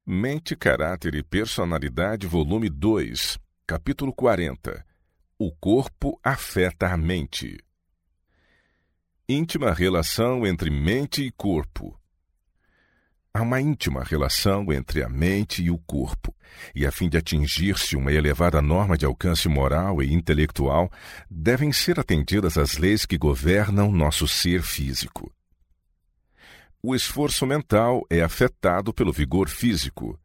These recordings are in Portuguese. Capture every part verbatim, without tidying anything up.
Mente, Caráter e Personalidade, volume dois, capítulo quarenta. O corpo afeta a mente. Íntima relação entre mente e corpo. Há uma íntima relação entre a mente e o corpo, e a fim de atingir-se uma elevada norma de alcance moral e intelectual, devem ser atendidas as leis que governam nosso ser físico. O esforço mental é afetado pelo vigor físico.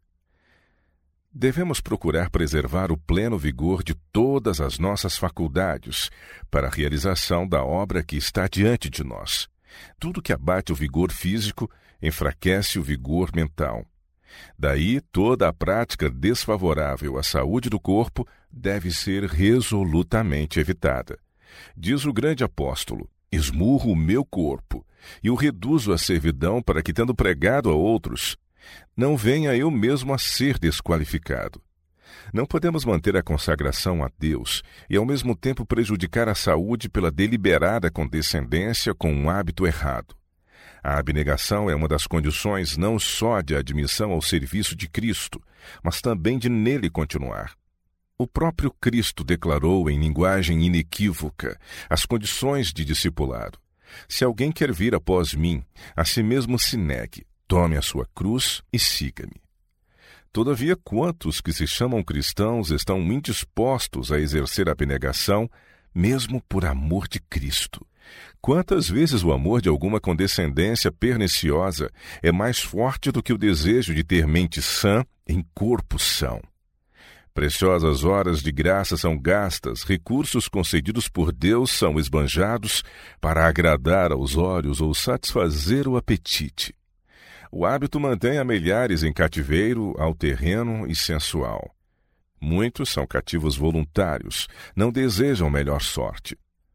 Devemos procurar preservar o pleno vigor de todas as nossas faculdades para a realização da obra que está diante de nós. Tudo que abate o vigor físico enfraquece o vigor mental. Daí, toda a prática desfavorável à saúde do corpo deve ser resolutamente evitada. Diz o grande apóstolo: esmurro o meu corpo e o reduzo à servidão para que, tendo pregado a outros, não venha eu mesmo a ser desqualificado. Não podemos manter a consagração a Deus e, ao mesmo tempo, prejudicar a saúde pela deliberada condescendência com um hábito errado. A abnegação é uma das condições não só de admissão ao serviço de Cristo, mas também de nele continuar. O próprio Cristo declarou em linguagem inequívoca as condições de discipulado. Se alguém quer vir após mim, a si mesmo se negue, tome a sua cruz e siga-me. Todavia, quantos que se chamam cristãos estão indispostos a exercer a abnegação, mesmo por amor de Cristo? Quantas vezes o amor de alguma condescendência perniciosa é mais forte do que o desejo de ter mente sã em corpo são? Preciosas horas de graça são gastas, recursos concedidos por Deus são esbanjados para agradar aos olhos ou satisfazer o apetite. O hábito mantém a milhares em cativeiro ao terreno e sensual. Muitos são cativos voluntários, não desejam melhor sorte.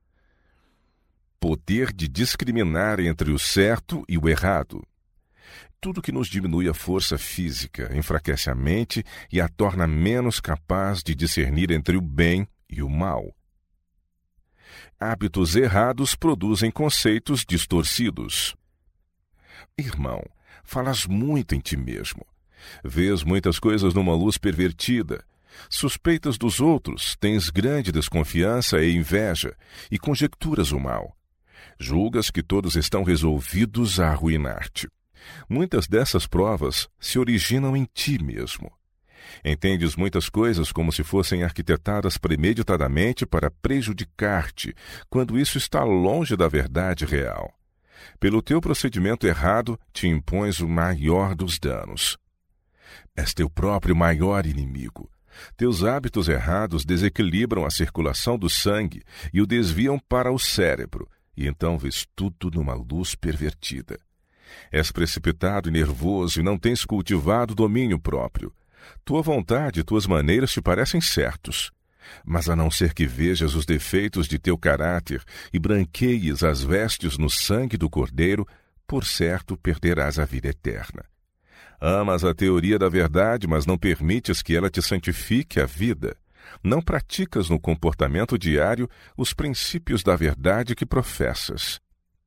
Poder de discriminar entre o certo e o errado. Tudo que nos diminui a força física enfraquece a mente e a torna menos capaz de discernir entre o bem e o mal. Hábitos errados produzem conceitos distorcidos. Irmão, falas muito em ti mesmo. Vês muitas coisas numa luz pervertida. Suspeitas dos outros, tens grande desconfiança e inveja, e conjecturas o mal. Julgas que todos estão resolvidos a arruinar-te. Muitas dessas provas se originam em ti mesmo. Entendes muitas coisas como se fossem arquitetadas premeditadamente para prejudicar-te, quando isso está longe da verdade real. Pelo teu procedimento errado, te impões o maior dos danos. És teu próprio maior inimigo. Teus hábitos errados desequilibram a circulação do sangue e o desviam para o cérebro, e então vês tudo numa luz pervertida. És precipitado e nervoso e não tens cultivado domínio próprio. Tua vontade e tuas maneiras te parecem certos. Mas a não ser que vejas os defeitos de teu caráter e branqueies as vestes no sangue do Cordeiro, por certo perderás a vida eterna. Amas a teoria da verdade, mas não permites que ela te santifique a vida. Não praticas no comportamento diário os princípios da verdade que professas.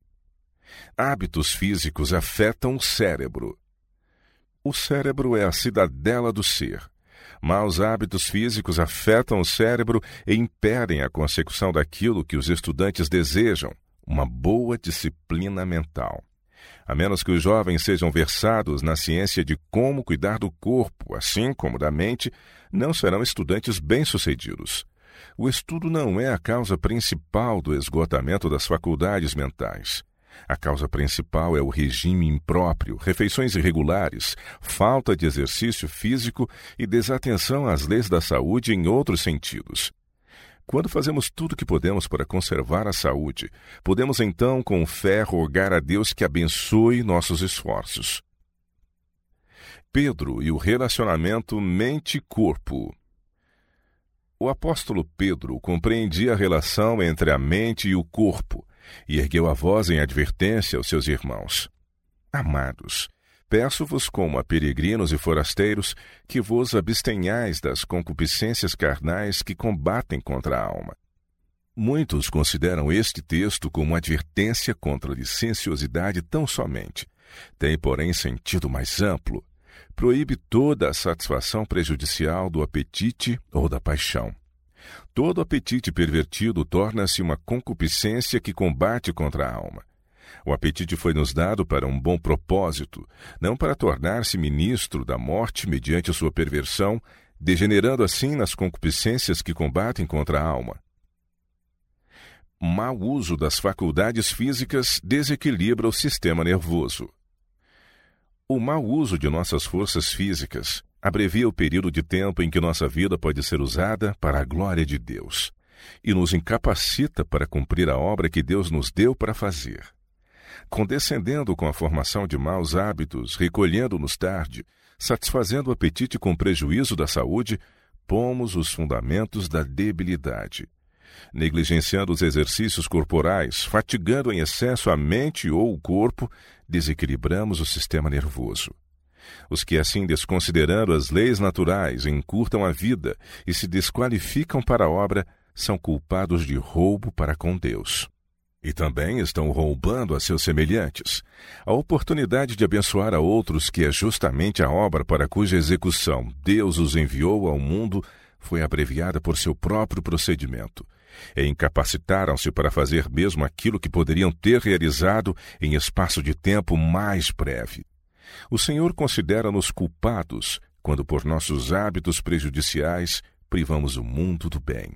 Hábitos físicos afetam o cérebro. O cérebro é a cidadela do ser. Maus hábitos físicos afetam o cérebro e impedem a consecução daquilo que os estudantes desejam, uma boa disciplina mental. A menos que os jovens sejam versados na ciência de como cuidar do corpo, assim como da mente, não serão estudantes bem-sucedidos. O estudo não é a causa principal do esgotamento das faculdades mentais. A causa principal é o regime impróprio, refeições irregulares, falta de exercício físico e desatenção às leis da saúde em outros sentidos. Quando fazemos tudo o que podemos para conservar a saúde, podemos então, com fé, rogar a Deus que abençoe nossos esforços. Pedro e o relacionamento mente-corpo. O apóstolo Pedro compreendia a relação entre a mente e o corpo, e ergueu a voz em advertência aos seus irmãos. Amados, peço-vos como a peregrinos e forasteiros que vos abstenhais das concupiscências carnais que combatem contra a alma. Muitos consideram este texto como advertência contra a licenciosidade tão somente. Tem, porém, sentido mais amplo. proíbe toda a satisfação prejudicial do apetite ou da paixão. Todo apetite pervertido torna-se uma concupiscência que combate contra a alma. O apetite foi-nos dado para um bom propósito, não para tornar-se ministro da morte mediante sua perversão, degenerando assim nas concupiscências que combatem contra a alma. Mau uso das faculdades físicas desequilibra o sistema nervoso. O mau uso de nossas forças físicas abrevia o período de tempo em que nossa vida pode ser usada para a glória de Deus e nos incapacita para cumprir a obra que Deus nos deu para fazer. Condescendendo com a formação de maus hábitos, recolhendo-nos tarde, satisfazendo o apetite com prejuízo da saúde, pomos os fundamentos da debilidade. Negligenciando os exercícios corporais, fatigando em excesso a mente ou o corpo, desequilibramos o sistema nervoso. Os que assim, desconsiderando as leis naturais, encurtam a vida e se desqualificam para a obra, são culpados de roubo para com Deus. E também estão roubando a seus semelhantes. A oportunidade de abençoar a outros, que é justamente a obra para cuja execução Deus os enviou ao mundo, foi abreviada por seu próprio procedimento. E incapacitaram-se para fazer mesmo aquilo que poderiam ter realizado em espaço de tempo mais breve. O Senhor considera-nos culpados quando, por nossos hábitos prejudiciais, privamos o mundo do bem.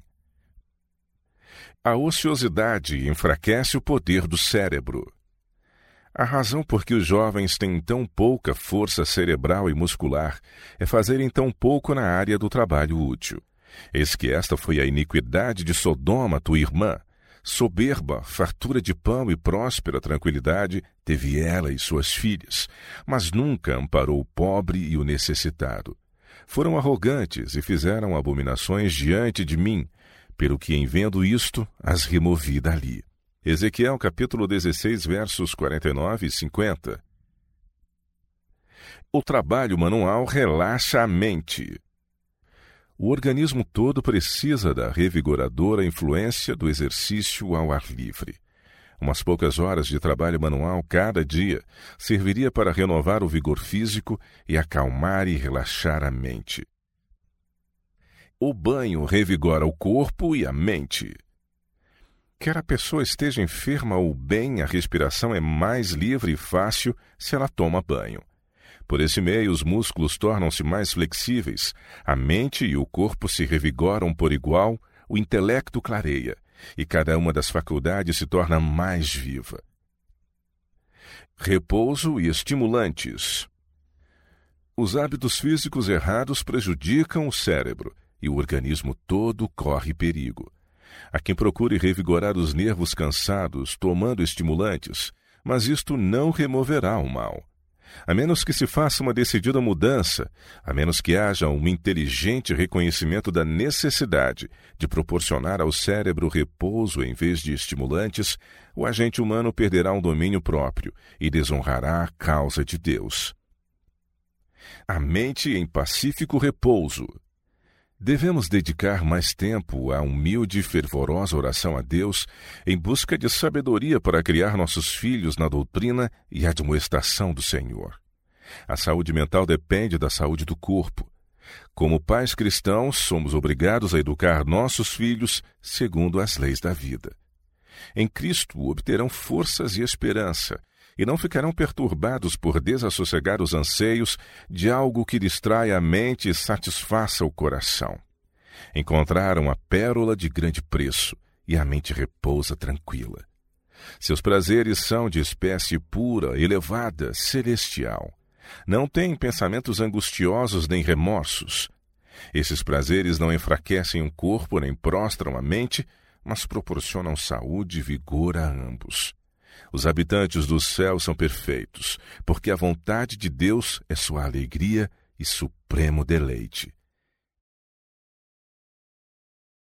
A ociosidade enfraquece o poder do cérebro. A razão por que os jovens têm tão pouca força cerebral e muscular é fazerem tão pouco na área do trabalho útil. Eis que esta foi a iniquidade de Sodoma, tua irmã. Soberba, fartura de pão e próspera tranquilidade teve ela e suas filhas, mas nunca amparou o pobre e o necessitado. Foram arrogantes e fizeram abominações diante de mim, pelo que, em vendo isto, as removi dali. Ezequiel capítulo dezesseis, versos quarenta e nove e cinquenta. O trabalho manual relaxa a mente. O organismo todo precisa da revigoradora influência do exercício ao ar livre. Umas poucas horas de trabalho manual cada dia serviria para renovar o vigor físico e acalmar e relaxar a mente. O banho revigora o corpo e a mente. Quer a pessoa esteja enferma ou bem, a respiração é mais livre e fácil se ela toma banho. Por esse meio, os músculos tornam-se mais flexíveis, a mente e o corpo se revigoram por igual, o intelecto clareia, e cada uma das faculdades se torna mais viva. Repouso e estimulantes. Os hábitos físicos errados prejudicam o cérebro, e o organismo todo corre perigo. Há quem procure revigorar os nervos cansados tomando estimulantes, mas isto não removerá o mal. A menos que se faça uma decidida mudança, a menos que haja um inteligente reconhecimento da necessidade de proporcionar ao cérebro repouso em vez de estimulantes, o agente humano perderá um domínio próprio e desonrará a causa de Deus. A mente em pacífico repouso. Devemos dedicar mais tempo à humilde e fervorosa oração a Deus em busca de sabedoria para criar nossos filhos na doutrina e admoestação do Senhor. A saúde mental depende da saúde do corpo. Como pais cristãos, somos obrigados a educar nossos filhos segundo as leis da vida. Em Cristo obterão forças e esperança, e não ficarão perturbados por desassossegar os anseios de algo que distrai a mente e satisfaça o coração. Encontraram a pérola de grande preço, e a mente repousa tranquila. Seus prazeres são de espécie pura, elevada, celestial. Não têm pensamentos angustiosos nem remorsos. Esses prazeres não enfraquecem o corpo nem prostram a mente, mas proporcionam saúde e vigor a ambos. Os habitantes do céu são perfeitos, porque a vontade de Deus é sua alegria e supremo deleite.